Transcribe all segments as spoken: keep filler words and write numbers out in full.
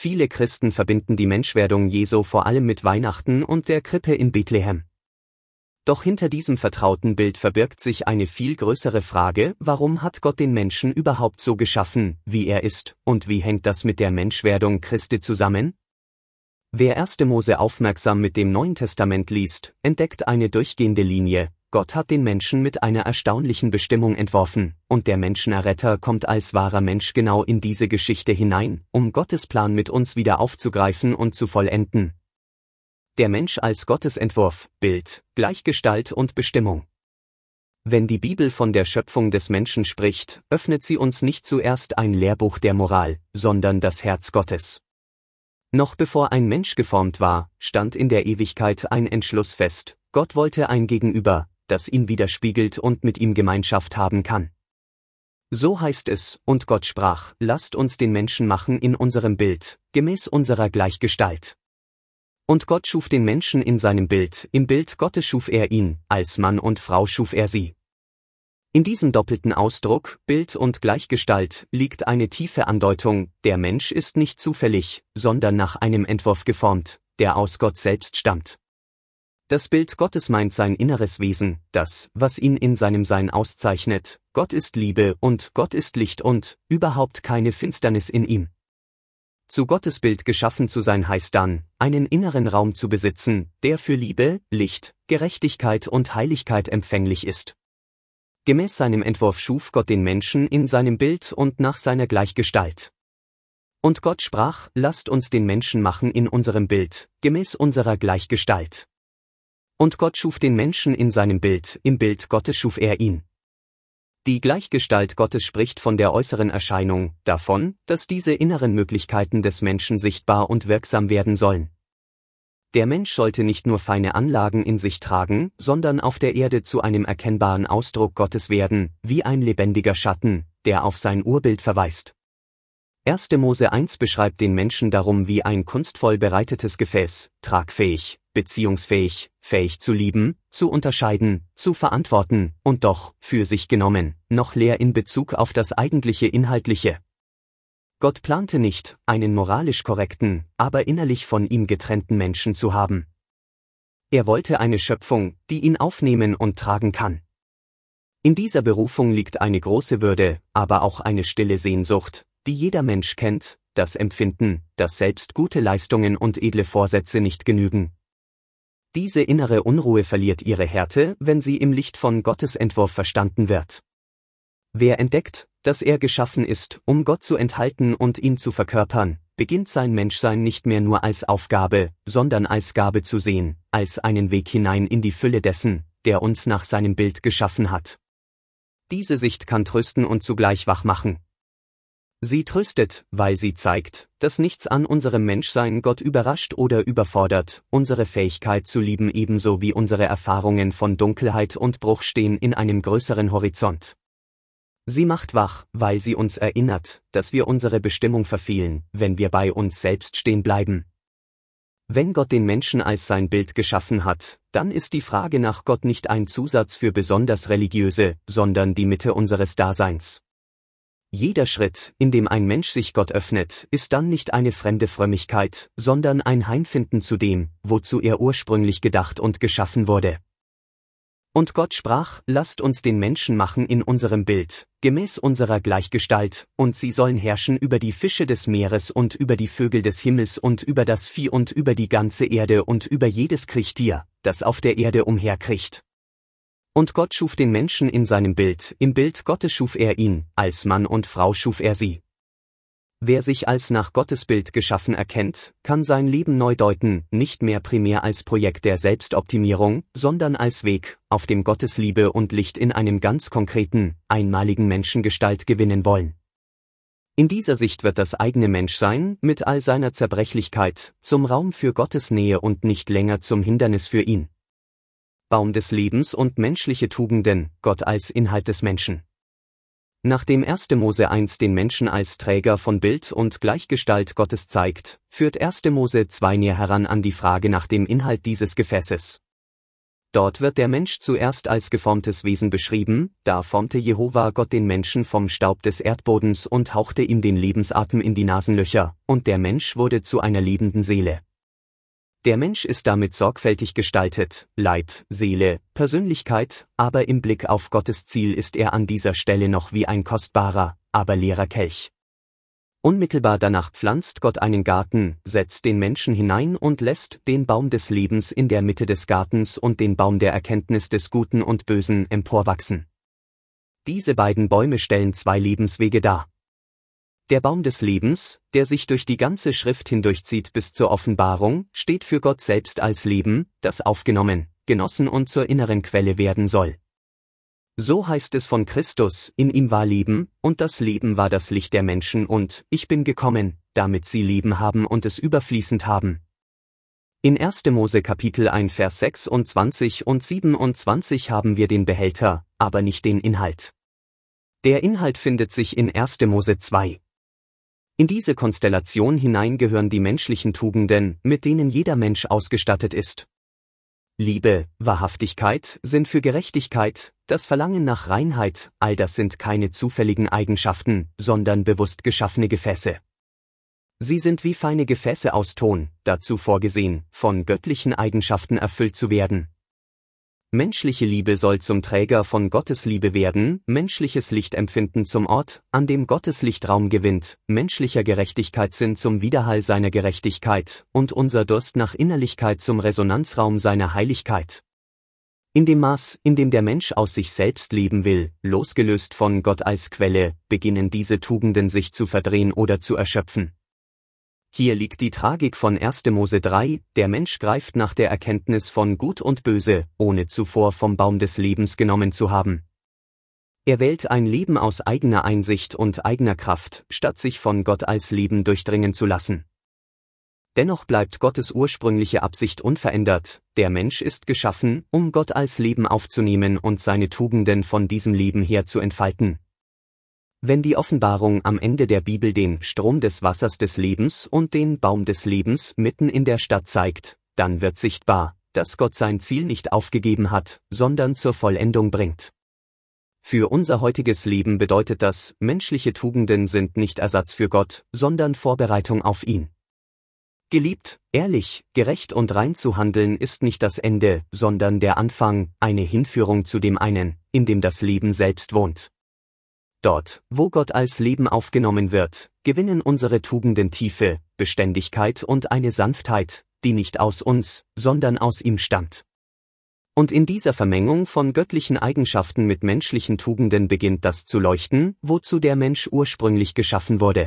Viele Christen verbinden die Menschwerdung Jesu vor allem mit Weihnachten und der Krippe in Bethlehem. Doch hinter diesem vertrauten Bild verbirgt sich eine viel größere Frage: Warum hat Gott den Menschen überhaupt so geschaffen, wie er ist, und wie hängt das mit der Menschwerdung Christi zusammen? Wer erste Mose aufmerksam mit dem Neuen Testament liest, entdeckt eine durchgehende Linie. Gott hat den Menschen mit einer erstaunlichen Bestimmung entworfen, und der Menschenerretter kommt als wahrer Mensch genau in diese Geschichte hinein, um Gottes Plan mit uns wieder aufzugreifen und zu vollenden. Der Mensch als Gottesentwurf, Bild, Gleichgestalt und Bestimmung. Wenn die Bibel von der Schöpfung des Menschen spricht, öffnet sie uns nicht zuerst ein Lehrbuch der Moral, sondern das Herz Gottes. Noch bevor ein Mensch geformt war, stand in der Ewigkeit ein Entschluss fest: Gott wollte ein Gegenüber, das ihn widerspiegelt und mit ihm Gemeinschaft haben kann. So heißt es: Und Gott sprach: Lasst uns den Menschen machen in unserem Bild, gemäß unserer Gleichgestalt. Und Gott schuf den Menschen in seinem Bild, im Bild Gottes schuf er ihn, als Mann und Frau schuf er sie. In diesem doppelten Ausdruck, Bild und Gleichgestalt, liegt eine tiefe Andeutung: Der Mensch ist nicht zufällig, sondern nach einem Entwurf geformt, der aus Gott selbst stammt. Das Bild Gottes meint sein inneres Wesen, das, was ihn in seinem Sein auszeichnet: Gott ist Liebe und Gott ist Licht und überhaupt keine Finsternis in ihm. Zu Gottes Bild geschaffen zu sein heißt dann, einen inneren Raum zu besitzen, der für Liebe, Licht, Gerechtigkeit und Heiligkeit empfänglich ist. Gemäß seinem Entwurf schuf Gott den Menschen in seinem Bild und nach seiner Gleichgestalt. Und Gott sprach: Lasst uns den Menschen machen in unserem Bild, gemäß unserer Gleichgestalt. Und Gott schuf den Menschen in seinem Bild, im Bild Gottes schuf er ihn. Die Gleichgestalt Gottes spricht von der äußeren Erscheinung, davon, dass diese inneren Möglichkeiten des Menschen sichtbar und wirksam werden sollen. Der Mensch sollte nicht nur feine Anlagen in sich tragen, sondern auf der Erde zu einem erkennbaren Ausdruck Gottes werden, wie ein lebendiger Schatten, der auf sein Urbild verweist. erste Mose eins beschreibt den Menschen darum wie ein kunstvoll bereitetes Gefäß, tragfähig, beziehungsfähig, fähig zu lieben, zu unterscheiden, zu verantworten, und doch, für sich genommen, noch leer in Bezug auf das eigentliche Inhaltliche. Gott plante nicht, einen moralisch korrekten, aber innerlich von ihm getrennten Menschen zu haben. Er wollte eine Schöpfung, die ihn aufnehmen und tragen kann. In dieser Berufung liegt eine große Würde, aber auch eine stille Sehnsucht, die jeder Mensch kennt: das Empfinden, dass selbst gute Leistungen und edle Vorsätze nicht genügen. Diese innere Unruhe verliert ihre Härte, wenn sie im Licht von Gottes Entwurf verstanden wird. Wer entdeckt, dass er geschaffen ist, um Gott zu enthalten und ihn zu verkörpern, beginnt sein Menschsein nicht mehr nur als Aufgabe, sondern als Gabe zu sehen, als einen Weg hinein in die Fülle dessen, der uns nach seinem Bild geschaffen hat. Diese Sicht kann trösten und zugleich wach machen. Sie tröstet, weil sie zeigt, dass nichts an unserem Menschsein Gott überrascht oder überfordert. Unsere Fähigkeit zu lieben ebenso wie unsere Erfahrungen von Dunkelheit und Bruch stehen in einem größeren Horizont. Sie macht wach, weil sie uns erinnert, dass wir unsere Bestimmung verfehlen, wenn wir bei uns selbst stehen bleiben. Wenn Gott den Menschen als sein Bild geschaffen hat, dann ist die Frage nach Gott nicht ein Zusatz für besonders religiöse, sondern die Mitte unseres Daseins. Jeder Schritt, in dem ein Mensch sich Gott öffnet, ist dann nicht eine fremde Frömmigkeit, sondern ein Heimfinden zu dem, wozu er ursprünglich gedacht und geschaffen wurde. Und Gott sprach: Lasst uns den Menschen machen in unserem Bild, gemäß unserer Gleichgestalt, und sie sollen herrschen über die Fische des Meeres und über die Vögel des Himmels und über das Vieh und über die ganze Erde und über jedes Kriechtier, das auf der Erde umherkriecht. Und Gott schuf den Menschen in seinem Bild, im Bild Gottes schuf er ihn, als Mann und Frau schuf er sie. Wer sich als nach Gottes Bild geschaffen erkennt, kann sein Leben neu deuten, nicht mehr primär als Projekt der Selbstoptimierung, sondern als Weg, auf dem Gottes Liebe und Licht in einem ganz konkreten, einmaligen Menschengestalt gewinnen wollen. In dieser Sicht wird das eigene Menschsein, mit all seiner Zerbrechlichkeit, zum Raum für Gottes Nähe und nicht länger zum Hindernis für ihn. Baum des Lebens und menschliche Tugenden, Gott als Inhalt des Menschen. Nachdem erste Mose eins den Menschen als Träger von Bild und Gleichgestalt Gottes zeigt, führt erste Mose zwei näher heran an die Frage nach dem Inhalt dieses Gefäßes. Dort wird der Mensch zuerst als geformtes Wesen beschrieben, da formte Jehova Gott den Menschen vom Staub des Erdbodens und hauchte ihm den Lebensatem in die Nasenlöcher, und der Mensch wurde zu einer lebenden Seele. Der Mensch ist damit sorgfältig gestaltet, Leib, Seele, Persönlichkeit, aber im Blick auf Gottes Ziel ist er an dieser Stelle noch wie ein kostbarer, aber leerer Kelch. Unmittelbar danach pflanzt Gott einen Garten, setzt den Menschen hinein und lässt den Baum des Lebens in der Mitte des Gartens und den Baum der Erkenntnis des Guten und Bösen emporwachsen. Diese beiden Bäume stellen zwei Lebenswege dar. Der Baum des Lebens, der sich durch die ganze Schrift hindurchzieht bis zur Offenbarung, steht für Gott selbst als Leben, das aufgenommen, genossen und zur inneren Quelle werden soll. So heißt es von Christus, in ihm war Leben, und das Leben war das Licht der Menschen und, ich bin gekommen, damit sie Leben haben und es überfließend haben. In erster Mose Kapitel eins Vers sechsundzwanzig und siebenundzwanzig haben wir den Behälter, aber nicht den Inhalt. Der Inhalt findet sich in erster Mose zwei. In diese Konstellation hinein gehören die menschlichen Tugenden, mit denen jeder Mensch ausgestattet ist. Liebe, Wahrhaftigkeit, Sinn für Gerechtigkeit, das Verlangen nach Reinheit, all das sind keine zufälligen Eigenschaften, sondern bewusst geschaffene Gefäße. Sie sind wie feine Gefäße aus Ton, dazu vorgesehen, von göttlichen Eigenschaften erfüllt zu werden. Menschliche Liebe soll zum Träger von Gottes Liebe werden, menschliches Lichtempfinden zum Ort, an dem Gottes Licht Raum gewinnt, menschlicher Gerechtigkeitssinn zum Widerhall seiner Gerechtigkeit und unser Durst nach Innerlichkeit zum Resonanzraum seiner Heiligkeit. In dem Maß, in dem der Mensch aus sich selbst leben will, losgelöst von Gott als Quelle, beginnen diese Tugenden sich zu verdrehen oder zu erschöpfen. Hier liegt die Tragik von erster Mose drei, der Mensch greift nach der Erkenntnis von Gut und Böse, ohne zuvor vom Baum des Lebens genommen zu haben. Er wählt ein Leben aus eigener Einsicht und eigener Kraft, statt sich von Gott als Leben durchdringen zu lassen. Dennoch bleibt Gottes ursprüngliche Absicht unverändert, der Mensch ist geschaffen, um Gott als Leben aufzunehmen und seine Tugenden von diesem Leben her zu entfalten. Wenn die Offenbarung am Ende der Bibel den Strom des Wassers des Lebens und den Baum des Lebens mitten in der Stadt zeigt, dann wird sichtbar, dass Gott sein Ziel nicht aufgegeben hat, sondern zur Vollendung bringt. Für unser heutiges Leben bedeutet das, menschliche Tugenden sind nicht Ersatz für Gott, sondern Vorbereitung auf ihn. Geliebt, ehrlich, gerecht und rein zu handeln ist nicht das Ende, sondern der Anfang, eine Hinführung zu dem einen, in dem das Leben selbst wohnt. Dort, wo Gott als Leben aufgenommen wird, gewinnen unsere Tugenden Tiefe, Beständigkeit und eine Sanftheit, die nicht aus uns, sondern aus ihm stammt. Und in dieser Vermengung von göttlichen Eigenschaften mit menschlichen Tugenden beginnt das zu leuchten, wozu der Mensch ursprünglich geschaffen wurde.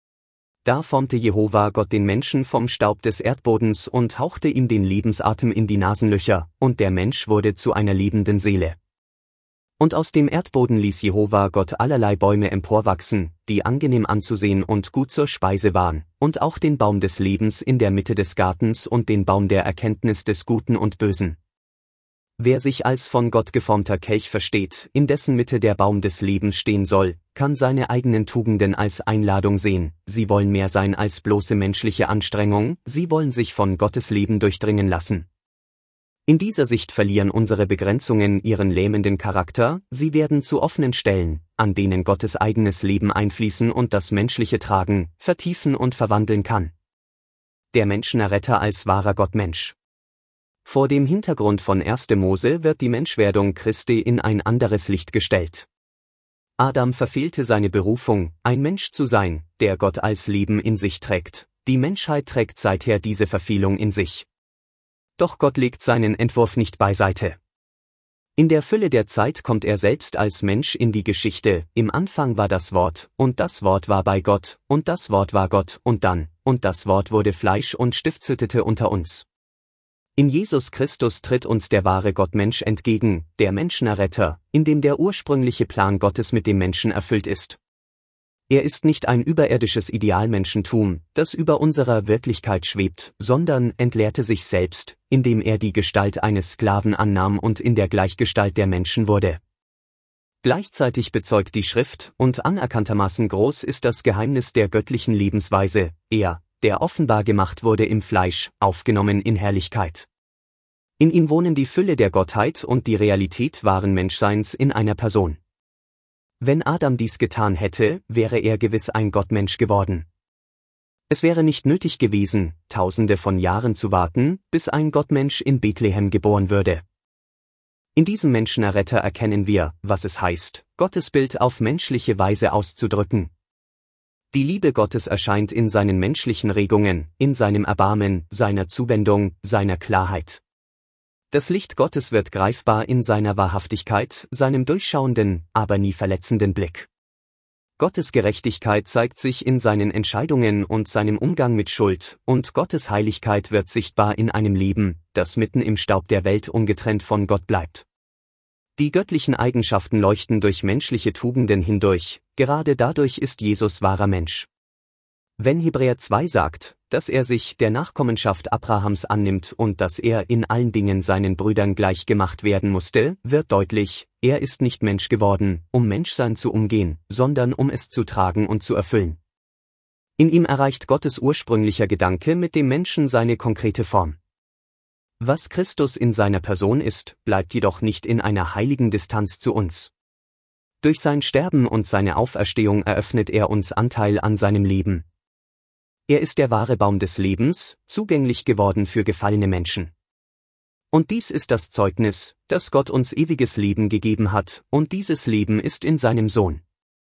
Da formte Jehova Gott den Menschen vom Staub des Erdbodens und hauchte ihm den Lebensatem in die Nasenlöcher, und der Mensch wurde zu einer lebenden Seele. Und aus dem Erdboden ließ Jehova Gott allerlei Bäume emporwachsen, die angenehm anzusehen und gut zur Speise waren, und auch den Baum des Lebens in der Mitte des Gartens und den Baum der Erkenntnis des Guten und Bösen. Wer sich als von Gott geformter Kelch versteht, in dessen Mitte der Baum des Lebens stehen soll, kann seine eigenen Tugenden als Einladung sehen, sie wollen mehr sein als bloße menschliche Anstrengung, sie wollen sich von Gottes Leben durchdringen lassen. In dieser Sicht verlieren unsere Begrenzungen ihren lähmenden Charakter, sie werden zu offenen Stellen, an denen Gottes eigenes Leben einfließen und das menschliche tragen, vertiefen und verwandeln kann. Der Menschenerretter als wahrer Gottmensch. Vor dem Hintergrund von erster Mose wird die Menschwerdung Christi in ein anderes Licht gestellt. Adam verfehlte seine Berufung, ein Mensch zu sein, der Gott als Leben in sich trägt. Die Menschheit trägt seither diese Verfehlung in sich. Doch Gott legt seinen Entwurf nicht beiseite. In der Fülle der Zeit kommt er selbst als Mensch in die Geschichte, im Anfang war das Wort, und das Wort war bei Gott, und das Wort war Gott, und dann, und das Wort wurde Fleisch und stiftete unter uns. In Jesus Christus tritt uns der wahre Gottmensch entgegen, der Menschenerretter, in dem der ursprüngliche Plan Gottes mit dem Menschen erfüllt ist. Er ist nicht ein überirdisches Idealmenschentum, das über unserer Wirklichkeit schwebt, sondern entleerte sich selbst, indem er die Gestalt eines Sklaven annahm und in der Gleichgestalt der Menschen wurde. Gleichzeitig bezeugt die Schrift, und anerkanntermaßen groß ist das Geheimnis der göttlichen Lebensweise, er, der offenbar gemacht wurde im Fleisch, aufgenommen in Herrlichkeit. In ihm wohnen die Fülle der Gottheit und die Realität wahren Menschseins in einer Person. Wenn Adam dies getan hätte, wäre er gewiss ein Gottmensch geworden. Es wäre nicht nötig gewesen, tausende von Jahren zu warten, bis ein Gottmensch in Bethlehem geboren würde. In diesem Menschenerretter erkennen wir, was es heißt, Gottes Bild auf menschliche Weise auszudrücken. Die Liebe Gottes erscheint in seinen menschlichen Regungen, in seinem Erbarmen, seiner Zuwendung, seiner Klarheit. Das Licht Gottes wird greifbar in seiner Wahrhaftigkeit, seinem durchschauenden, aber nie verletzenden Blick. Gottes Gerechtigkeit zeigt sich in seinen Entscheidungen und seinem Umgang mit Schuld, und Gottes Heiligkeit wird sichtbar in einem Leben, das mitten im Staub der Welt ungetrennt von Gott bleibt. Die göttlichen Eigenschaften leuchten durch menschliche Tugenden hindurch, gerade dadurch ist Jesus wahrer Mensch. Wenn Hebräer zwei sagt, dass er sich der Nachkommenschaft Abrahams annimmt und dass er in allen Dingen seinen Brüdern gleich gemacht werden musste, wird deutlich, er ist nicht Mensch geworden, um Menschsein zu umgehen, sondern um es zu tragen und zu erfüllen. In ihm erreicht Gottes ursprünglicher Gedanke mit dem Menschen seine konkrete Form. Was Christus in seiner Person ist, bleibt jedoch nicht in einer heiligen Distanz zu uns. Durch sein Sterben und seine Auferstehung eröffnet er uns Anteil an seinem Leben. Er ist der wahre Baum des Lebens, zugänglich geworden für gefallene Menschen. Und dies ist das Zeugnis, dass Gott uns ewiges Leben gegeben hat, und dieses Leben ist in seinem Sohn.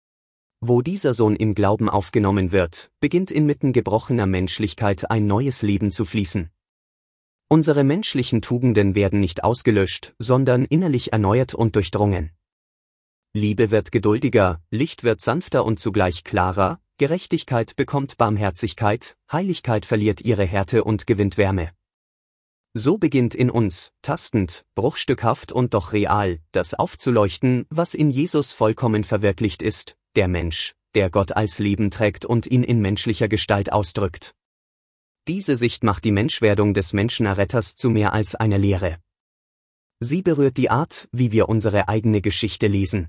Wo dieser Sohn im Glauben aufgenommen wird, beginnt inmitten gebrochener Menschlichkeit ein neues Leben zu fließen. Unsere menschlichen Tugenden werden nicht ausgelöscht, sondern innerlich erneuert und durchdrungen. Liebe wird geduldiger, Licht wird sanfter und zugleich klarer, Gerechtigkeit bekommt Barmherzigkeit, Heiligkeit verliert ihre Härte und gewinnt Wärme. So beginnt in uns, tastend, bruchstückhaft und doch real, das aufzuleuchten, was in Jesus vollkommen verwirklicht ist, der Mensch, der Gott als Leben trägt und ihn in menschlicher Gestalt ausdrückt. Diese Sicht macht die Menschwerdung des Menschenerretters zu mehr als einer Lehre. Sie berührt die Art, wie wir unsere eigene Geschichte lesen.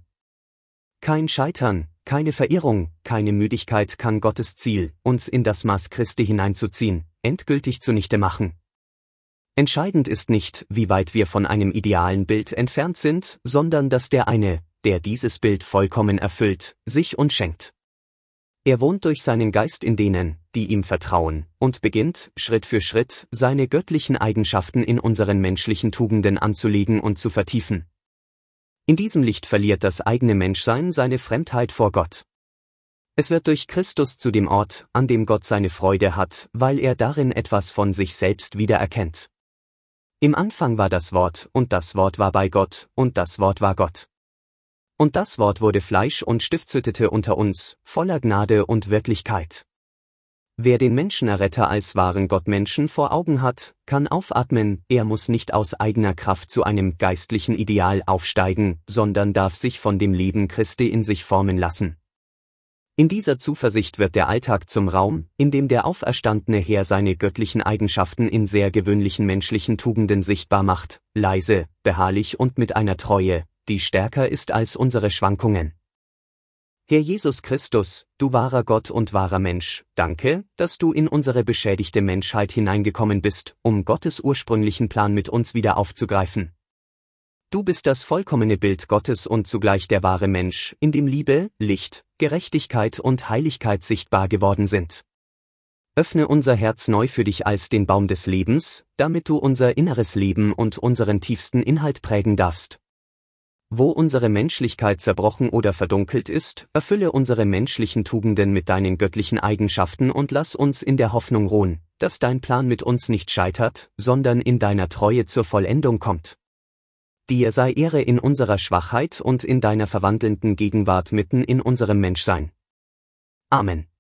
Kein Scheitern, keine Verirrung, keine Müdigkeit kann Gottes Ziel, uns in das Maß Christi hineinzuziehen, endgültig zunichte machen. Entscheidend ist nicht, wie weit wir von einem idealen Bild entfernt sind, sondern dass der eine, der dieses Bild vollkommen erfüllt, sich uns schenkt. Er wohnt durch seinen Geist in denen, die ihm vertrauen, und beginnt, Schritt für Schritt, seine göttlichen Eigenschaften in unseren menschlichen Tugenden anzulegen und zu vertiefen. In diesem Licht verliert das eigene Menschsein seine Fremdheit vor Gott. Es wird durch Christus zu dem Ort, an dem Gott seine Freude hat, weil er darin etwas von sich selbst wiedererkennt. Im Anfang war das Wort, und das Wort war bei Gott, und das Wort war Gott. Und das Wort wurde Fleisch und stiftshüttete unter uns, voller Gnade und Wirklichkeit. Wer den Menschenerretter als wahren Gottmenschen vor Augen hat, kann aufatmen, er muss nicht aus eigener Kraft zu einem geistlichen Ideal aufsteigen, sondern darf sich von dem Leben Christi in sich formen lassen. In dieser Zuversicht wird der Alltag zum Raum, in dem der auferstandene Herr seine göttlichen Eigenschaften in sehr gewöhnlichen menschlichen Tugenden sichtbar macht, leise, beharrlich und mit einer Treue, die stärker ist als unsere Schwankungen. Herr Jesus Christus, du wahrer Gott und wahrer Mensch, danke, dass du in unsere beschädigte Menschheit hineingekommen bist, um Gottes ursprünglichen Plan mit uns wieder aufzugreifen. Du bist das vollkommene Bild Gottes und zugleich der wahre Mensch, in dem Liebe, Licht, Gerechtigkeit und Heiligkeit sichtbar geworden sind. Öffne unser Herz neu für dich als den Baum des Lebens, damit du unser inneres Leben und unseren tiefsten Inhalt prägen darfst. Wo unsere Menschlichkeit zerbrochen oder verdunkelt ist, erfülle unsere menschlichen Tugenden mit deinen göttlichen Eigenschaften und lass uns in der Hoffnung ruhen, dass dein Plan mit uns nicht scheitert, sondern in deiner Treue zur Vollendung kommt. Dir sei Ehre in unserer Schwachheit und in deiner verwandelnden Gegenwart mitten in unserem Menschsein. Amen.